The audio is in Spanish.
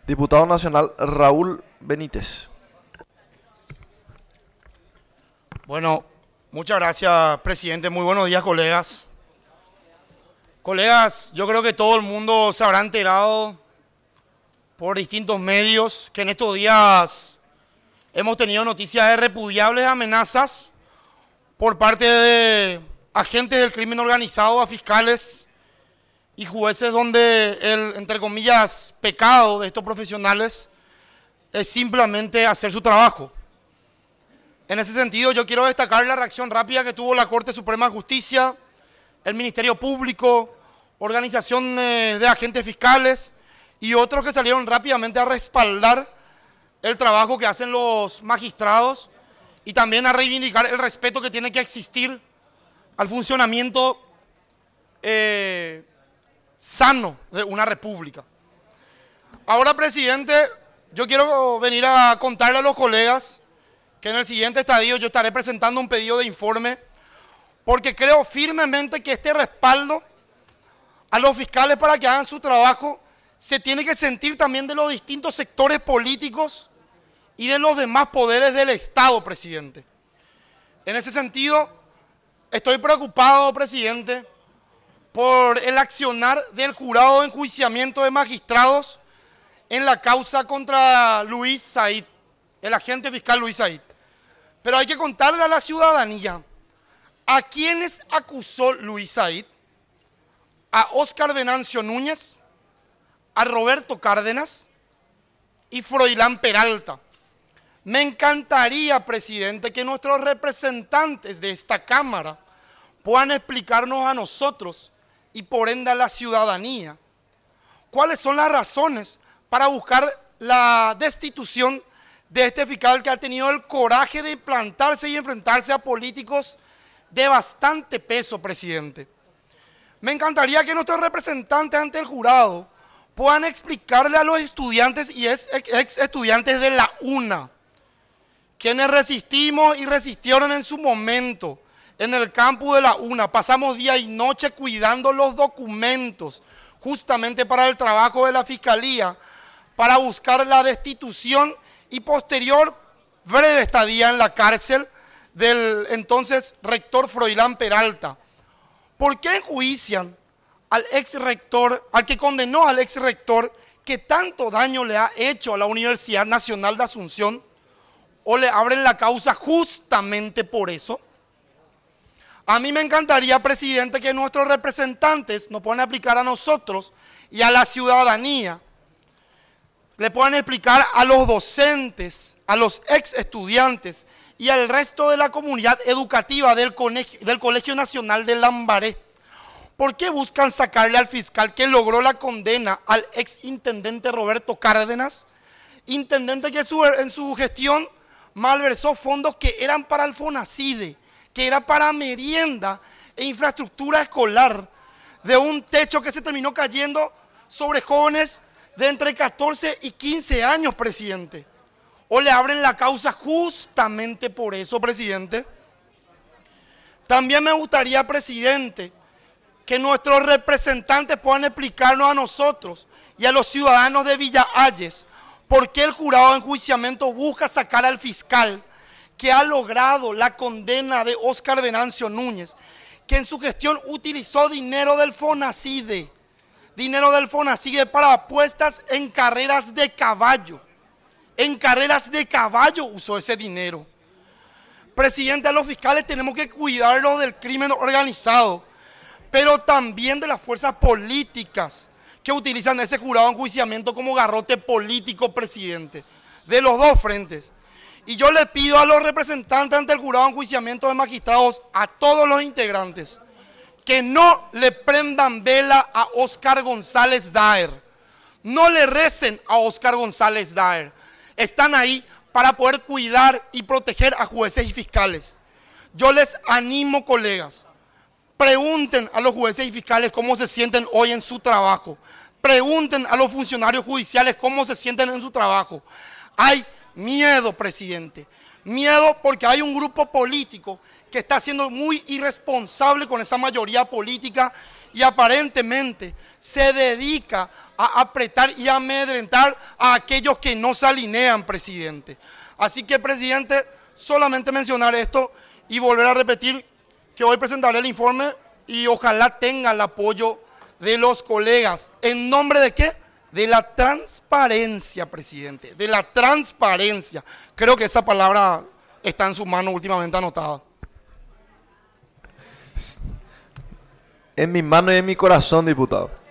Diputado Nacional Raúl Benítez. Bueno, muchas gracias, presidente. Muy buenos días, colegas. Colegas, yo creo que todo el mundo se habrá enterado por distintos medios que en estos días hemos tenido noticias de repudiables amenazas por parte de agentes del crimen organizado a fiscales y jueces, donde el, entre comillas, pecado de estos profesionales es simplemente hacer su trabajo. En ese sentido, yo quiero destacar la reacción rápida que tuvo la Corte Suprema de Justicia, el Ministerio Público, organizaciones de agentes fiscales y otros que salieron rápidamente a respaldar el trabajo que hacen los magistrados y también a reivindicar el respeto que tiene que existir al funcionamiento sano de una república. Ahora, presidente, yo quiero venir a contarle a los colegas que en el siguiente estadio yo estaré presentando un pedido de informe porque creo firmemente que este respaldo a los fiscales para que hagan su trabajo se tiene que sentir también de los distintos sectores políticos y de los demás poderes del Estado, presidente. En ese sentido, estoy preocupado, presidente, por el accionar del jurado de enjuiciamiento de magistrados en la causa contra Luis Said, el agente fiscal Luis Said. Pero hay que contarle a la ciudadanía a quienes acusó Luis Said: a Óscar Venancio Núñez, a Roberto Cárdenas y Froilán Peralta. Me encantaría, presidente, que nuestros representantes de esta Cámara puedan explicarnos a nosotros y por ende a la ciudadanía cuáles son las razones para buscar la destitución de este fiscal que ha tenido el coraje de plantarse y enfrentarse a políticos de bastante peso, presidente. Me encantaría que nuestros representantes ante el jurado puedan explicarle a los estudiantes y ex estudiantes de la UNA, quienes resistimos y resistieron en su momento en el campus de la UNA, pasamos día y noche cuidando los documentos justamente para el trabajo de la Fiscalía, para buscar la destitución y posterior breve estadía en la cárcel del entonces rector Froilán Peralta. ¿Por qué enjuician al ex rector, al que condenó al ex rector que tanto daño le ha hecho a la Universidad Nacional de Asunción, o le abren la causa justamente por eso? A mí me encantaría, presidente, que nuestros representantes nos puedan explicar a nosotros y a la ciudadanía, le puedan explicar a los docentes, a los ex estudiantes y al resto de la comunidad educativa del Colegio Nacional de Lambaré, ¿por qué buscan sacarle al fiscal que logró la condena al ex intendente Roberto Cárdenas, intendente que en su gestión malversó fondos que eran para el FONACIDE, que era para merienda e infraestructura escolar, de un techo que se terminó cayendo sobre jóvenes de entre 14 y 15 años, presidente? ¿O le abren la causa justamente por eso, presidente? También me gustaría, presidente, que nuestros representantes puedan explicarnos a nosotros y a los ciudadanos de Villa Hayes por qué el jurado de enjuiciamiento busca sacar al fiscal que ha logrado la condena de Óscar Venancio Núñez, que en su gestión utilizó dinero del FONACIDE para apuestas en carreras de caballo. En carreras de caballo usó ese dinero. Presidente, a los fiscales tenemos que cuidarlos del crimen organizado, pero también de las fuerzas políticas que utilizan ese jurado de enjuiciamiento como garrote político, presidente, de los dos frentes. Y yo le pido a los representantes ante el jurado de enjuiciamiento de magistrados, a todos los integrantes, que no le prendan vela a Óscar González Daer. No le recen a Óscar González Daer. Están ahí para poder cuidar y proteger a jueces y fiscales. Yo les animo, colegas, pregunten a los jueces y fiscales cómo se sienten hoy en su trabajo. Pregunten a los funcionarios judiciales cómo se sienten en su trabajo. Hay miedo, presidente. Miedo porque hay un grupo político que está siendo muy irresponsable con esa mayoría política y aparentemente se dedica a apretar y a amedrentar a aquellos que no se alinean, presidente. Así que, presidente, solamente mencionar esto y volver a repetir que hoy presentaré el informe y ojalá tenga el apoyo de los colegas. ¿En nombre de qué? De la transparencia, presidente, de la transparencia. Creo que esa palabra está en su mano últimamente anotada. En mi mano y en mi corazón, diputado.